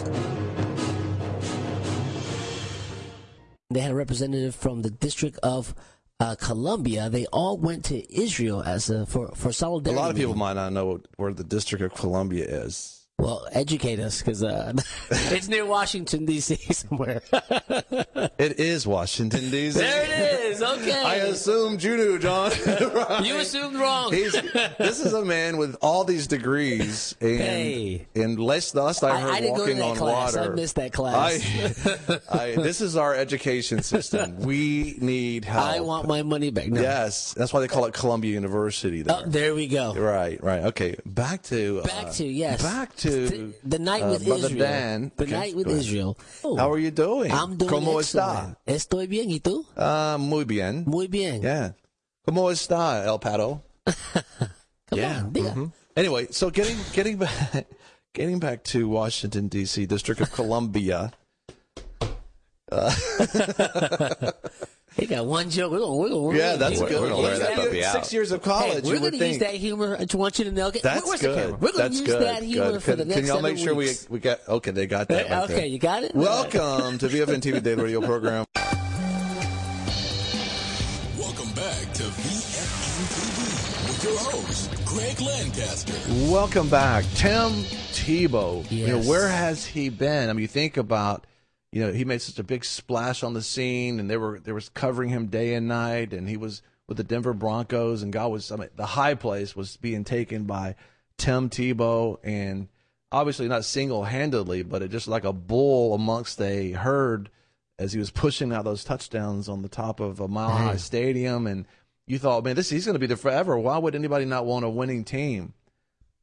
They had a representative from the District of uh, Columbia. They all went to Israel as a, for for A solidarity. lot of people might not know where the District of Columbia is. Well, educate us, because uh, it's near Washington, D C somewhere. It is Washington, D C There it is. Okay. I assumed you knew, John. Right. You assumed wrong. He's, this is a man with all these degrees, and Hey. and last, last I I- heard I didn't go to walking that on class. water. I missed that class. I, I, this is our education system. We need help. I want my money back. No. Yes, that's why they call it Columbia University. There. Oh, there we go. Right, right. Okay, back to Back uh, to, yes. back to The, the night uh, with Brother Israel. Dan. The Okay, night with go ahead. Israel. Oh, How are you doing? I'm doing ¿Cómo excellent. está? Estoy bien. ¿Y tú? Uh, muy bien. Muy bien. Yeah. ¿Cómo está, El Pato? Come yeah. on, diga. Mhm. Anyway, so getting getting back getting back to Washington D C, District of Columbia. Uh, He got one joke. We're gonna, we're gonna, we're yeah, gonna that's use good. it. We're Use gonna that- learn that Six years of college, Hey, we're you would gonna use think. that humor. I just want you to know. Okay, That's where's good. the camera? We're gonna That's use good. that humor good. for the Can, next can y'all seven make sure we weeks. we got okay? They got that. Right okay, there. you got it. Welcome to V F N T V Daily Radio Program. Welcome back to V F N T V with your host, Greg Lancaster. Welcome back, Tim Tebow. You know, Yes. where has he been? I mean, you think about, you know, he made such a big splash on the scene, and they were they was covering him day and night, and he was with the Denver Broncos, and God was, I mean, the high place was being taken by Tim Tebow, and obviously not single-handedly, but it just like a bull amongst a herd as he was pushing out those touchdowns on the top of a mile-high stadium, and you thought, man, this he's going to be there forever. Why would anybody not want a winning team?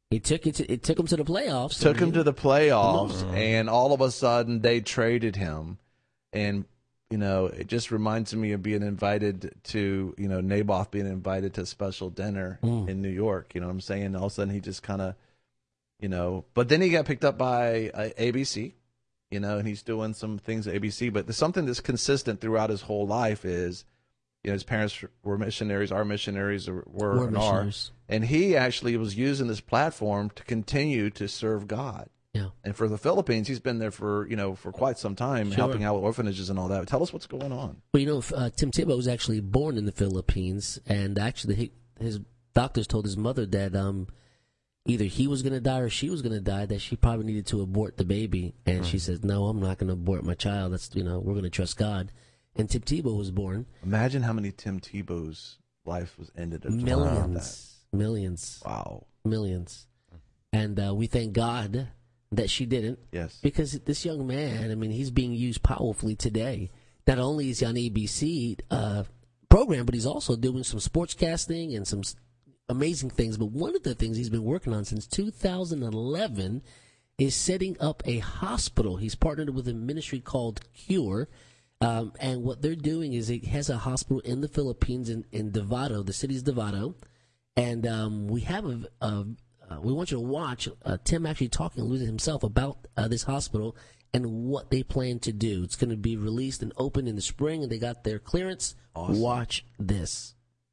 He took it. To, it took him to the playoffs. Took him to the playoffs, Mm-hmm. and all of a sudden they traded him. And, you know, it just reminds me of being invited to, you know, Naboth being invited to a special dinner Mm. in New York. You know what I'm saying? All of a sudden he just kind of, you know, but then he got picked up by uh, A B C, you know, and he's doing some things at A B C. But there's something that's consistent throughout his whole life is, you know, his parents were missionaries, our missionaries were, were We're and are. missionaries. And he actually was using this platform to continue to serve God. Yeah. And for the Philippines, he's been there for, you know, for quite some time, Sure. helping out with orphanages and all that. Tell us what's going on. Well, you know, uh, Tim Tebow was actually born in the Philippines, and actually he, his doctors told his mother that um, either he was going to die or she was going to die, that she probably needed to abort the baby. And she says, no, I'm not going to abort my child. That's, you know, we're going to trust God. And Tim Tebow was born. Imagine how many Tim Tebow's life was ended. as a result of Millions. Millions. that. Wow. Millions. And uh, we thank God that she didn't. Yes. Because this young man, I mean, he's being used powerfully today. Not only is he on A B C uh, program, but he's also doing some sportscasting and some s- amazing things. But one of the things he's been working on since two thousand eleven is setting up a hospital. He's partnered with a ministry called Cure. Um, and what they're doing is it has a hospital in the Philippines in, in Davao. The city's Davao. And um, we have a, a uh, we want you to watch uh, Tim actually talking with himself about uh, this hospital and what they plan to do. It's going to be released and opened in the spring, and they got their clearance. Awesome. Watch this.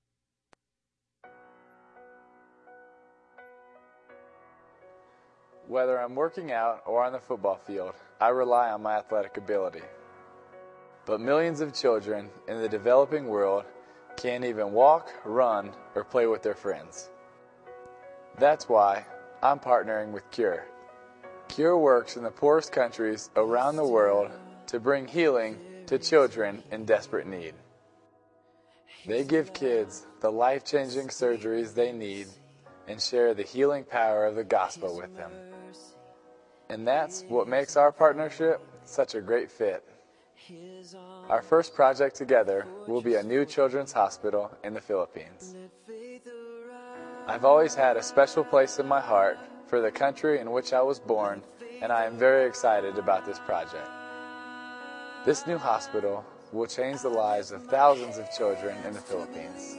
Whether I'm working out or on the football field, I rely on my athletic ability. But millions of children in the developing world can't even walk, run, or play with their friends. That's why I'm partnering with Cure. Cure works in the poorest countries around the world to bring healing to children in desperate need. They give kids the life-changing surgeries they need and share the healing power of the gospel with them. And that's what makes our partnership such a great fit. Our first project together will be a new children's hospital in the Philippines. I've always had a special place in my heart for the country in which I was born, and I am very excited about this project. This new hospital will change the lives of thousands of children in the Philippines.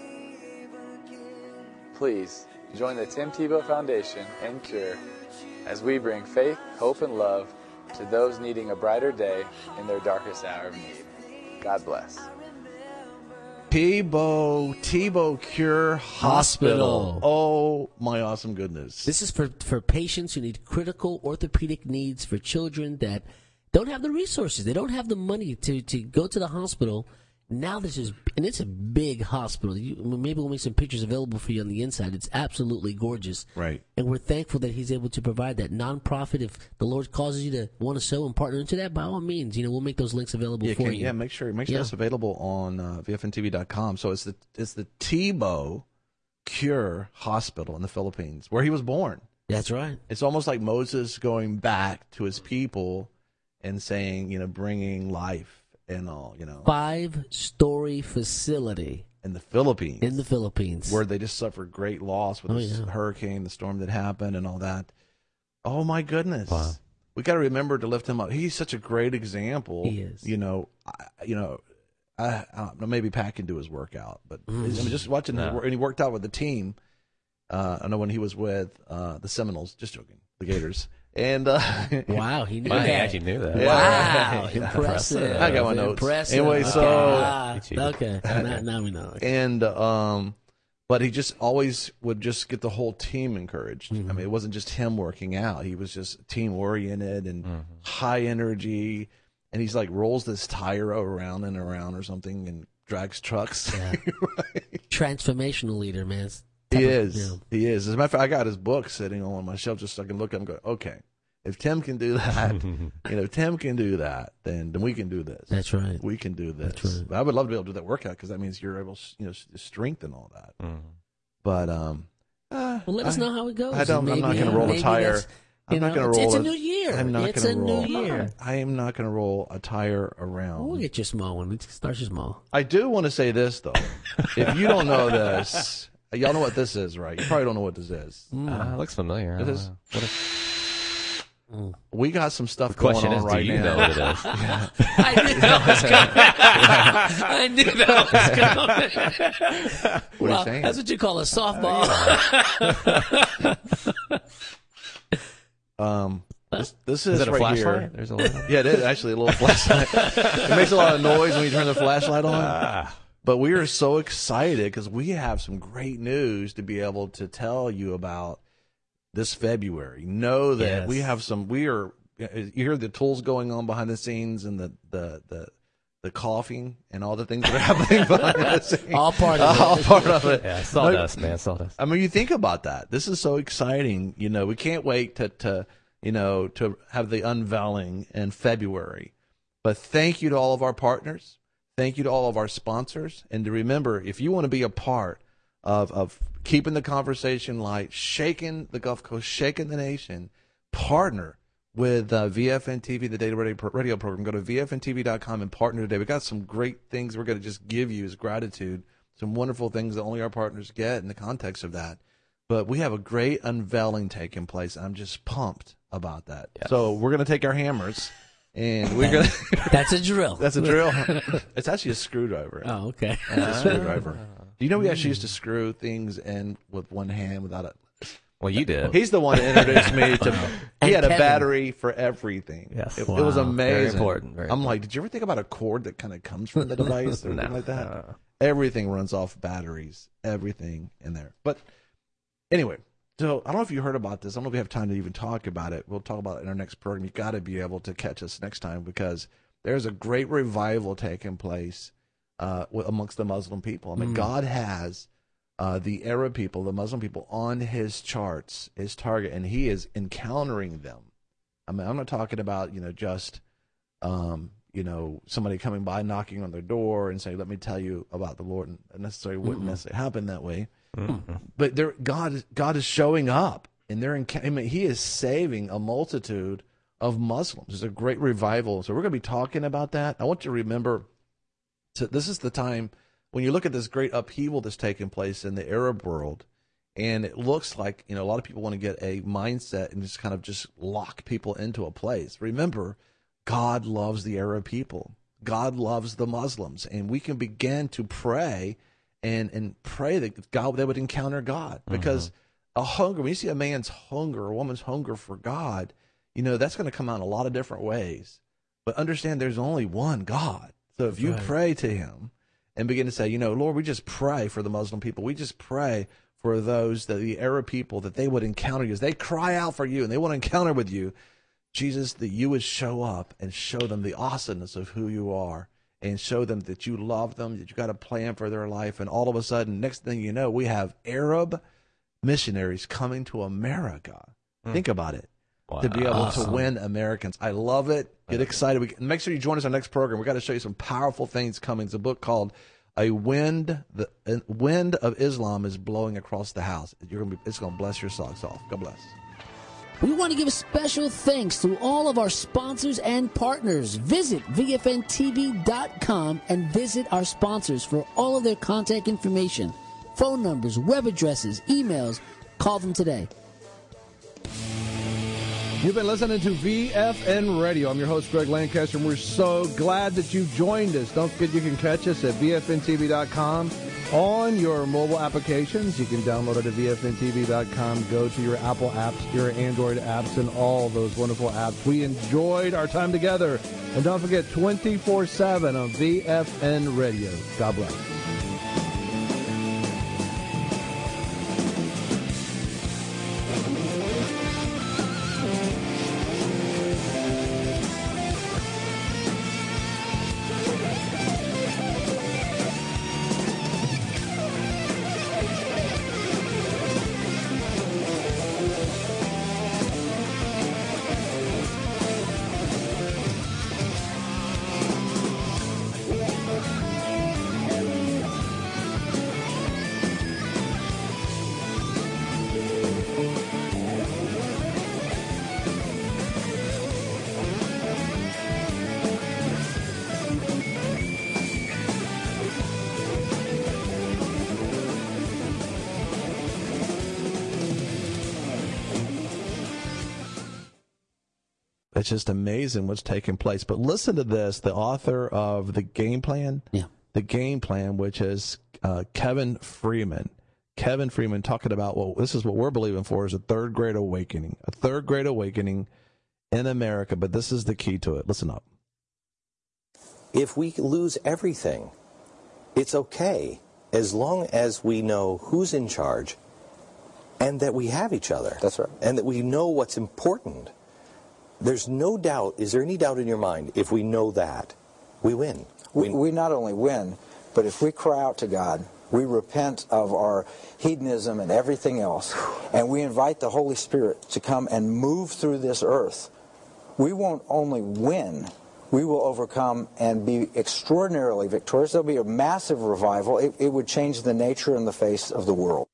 Please join the Tim Tebow Foundation and Cure as we bring faith, hope, and love to those needing a brighter day in their darkest hour of need. God bless. Tebow, Tebow Cure Hospital. Hospital. Oh, my awesome goodness. This is for, for patients who need critical orthopedic needs, for children that don't have the resources. They don't have the money to, to go to the hospital. Now this is, and it's a big hospital. You, maybe we'll make some pictures available for you on the inside. It's absolutely gorgeous. Right. And we're thankful that he's able to provide that nonprofit. If the Lord causes you to want to sow and partner into that, by all means, you know, we'll make those links available Yeah, for can, you. yeah, make sure make sure Yeah. it's available on uh, V F N T V dot com. So it's the it's the Tebow Cure Hospital in the Philippines, where he was born. That's right. It's almost like Moses going back to his people and saying, you know, bringing life and all, you know, Five-story facility in the Philippines, in the Philippines. where they just suffered great loss with Oh, this yeah. hurricane, the storm that happened, and all that. Oh my goodness! Wow. We got to remember to lift him up. He's such a great example. He is. You know, I, you know, I, I don't know, maybe Pat can do his workout, but I mean, just watching his No. work, and he worked out with the team. Uh, I know when he was with uh, the Seminoles. Just joking, the Gators. And uh, Wow, he knew Wow, he that. actually knew that. Yeah. Wow, Yeah. impressive. I got my notes. Impressive. Anyway, Okay. so- Ah, He cheated. okay, now, now we know. and um, but he just always would just get the whole team encouraged. Mm-hmm. I mean, it wasn't just him working out; he was just team oriented and Mm-hmm. high energy. And he's like rolls this tire around and around or something and drags trucks. Yeah. Right? Transformational leader, man. It's He type of- is. you know. He is. As a matter of fact, I got his book sitting on my shelf just so I can look at him and go, okay, if Tim can do that, you know, if Tim can do that, then, then we can do this. That's right. We can do this. That's right. But I would love to be able to do that workout because that means you're able, you know, to strengthen all that. Mhm. But um, uh, Well, let us I- know how it goes. I don't. I'm not Maybe- going to roll a maybe tire. that's- you I'm not know, going to it's- roll. It's a new year. I'm not It's going a to roll. new year. I am not going to roll a tire around. We'll get you a small one. We start you small. I do want to say this though. If you don't know this, Y'all know what this is, right? You probably don't know what this is. Uh, it looks familiar. It is. What is... We got some stuff The question going on is, do right you now. know what it is? Yeah. I knew that was coming. I knew that was coming. What well, are you saying? That's what you call a softball. um, this, this Is is, it a right flashlight? here. There's a little... Yeah, it is actually a little flashlight. It makes a lot of noise when you turn the flashlight on. Ah. But we are so excited because we have some great news to be able to tell you about this February. Know that Yes. we have some. We are. You hear the tools going on behind the scenes and the the the. The coughing and all the things that are happening behind the scenes. All part of it. All part of it. Yeah, sawdust, man, sawdust. I mean, you think about that. This is so exciting. You know, we can't wait to, to you know, to have the unveiling in February. But thank you to all of our partners. Thank you to all of our sponsors. And to remember, if you want to be a part of, of keeping the conversation light, shaking the Gulf Coast, shaking the nation, partner with uh, V F N T V, the Data Radio, radio program. Go to V F N T V dot com and partner today. We've got some great things we're going to just give you as gratitude, some wonderful things that only our partners get in the context of that. But we have a great unveiling taking place. I'm just pumped about that. Yes. So we're going to take our hammers, and we're going to... That's a drill. That's a drill. It's actually a screwdriver. Oh, okay. It's a screwdriver. Do you know we actually used to screw things in with one hand without a... Well, you did. He's the one that introduced me to. He And had a Kevin. battery for everything. Yes. it, Wow. it was Very amazing. important, very I'm like, did you ever think about a cord that kind of comes from the device or No. anything like that? Uh. Everything runs off batteries. Everything in there. But anyway, so I don't know if you heard about this. I don't know if we have time to even talk about it. We'll talk about it in our next program. You got to be able to catch us next time because there's a great revival taking place uh, amongst the Muslim people. I mean, Mm. God has. Uh, the Arab people, the Muslim people, on his charts, his target, and he is encountering them. I mean, I'm not talking about, you know, just, um, you know, somebody coming by, knocking on their door and saying, let me tell you about the Lord. And it necessarily wouldn't Mm-mm. necessarily happen that way. Mm-hmm. But there, God, God is showing up, and they're in, I mean, he is saving a multitude of Muslims. There's a great revival. So we're going to be talking about that. I want you to remember, so this is the time when you look at this great upheaval that's taking place in the Arab world, and it looks like, you know, a lot of people want to get a mindset and just kind of just lock people into a place. Remember, God loves the Arab people. God loves the Muslims, and we can begin to pray and and pray that God they would encounter God, because mm-hmm. a hunger, when you see a man's hunger, a woman's hunger for God, you know, that's going to come out in a lot of different ways. But understand there's only one God. So if you Right. pray to him and begin to say, you know, Lord, we just pray for the Muslim people. We just pray for those, that the Arab people, that they would encounter you. As they cry out for you and they want to encounter with you, Jesus, that you would show up and show them the awesomeness of who you are and show them that you love them, that you got a plan for their life. And all of a sudden, next thing you know, we have Arab missionaries coming to America. Mm. Think about it. Wow. To be able Awesome. to win Americans. I love it. Get excited. We, make sure you join us on our next program. We've got to show you some powerful things coming. It's a book called A Wind The a Wind of Islam is Blowing Across the House. You're gonna be, it's going to bless your socks off. God bless. We want to give special thanks to all of our sponsors and partners. Visit V F N T V dot com and visit our sponsors for all of their contact information, phone numbers, web addresses, emails. Call them today. You've been listening to V F N Radio. I'm your host, Greg Lancaster, and we're so glad that you joined us. Don't forget you can catch us at V F N T V dot com on your mobile applications. You can download it at V F N T V dot com. Go to your Apple apps, your Android apps, and all those wonderful apps. We enjoyed our time together. And don't forget, twenty-four seven on V F N Radio. God bless. It's just amazing what's taking place. But listen to this, the author of The Game Plan, yeah. The Game Plan, which is uh, Kevin Freeman. Kevin Freeman talking about, well, this is what we're believing for, is a third great awakening, a third great awakening in America. But this is the key to it. Listen up. If we lose everything, it's okay as long as we know who's in charge and that we have each other. That's right. And that we know what's important. There's no doubt, is there any doubt in your mind, if we know that, we win? We, we not only win, but if we cry out to God, we repent of our hedonism and everything else, and we invite the Holy Spirit to come and move through this earth, we won't only win, we will overcome and be extraordinarily victorious. There'll be a massive revival. It, it would change the nature and the face of the world.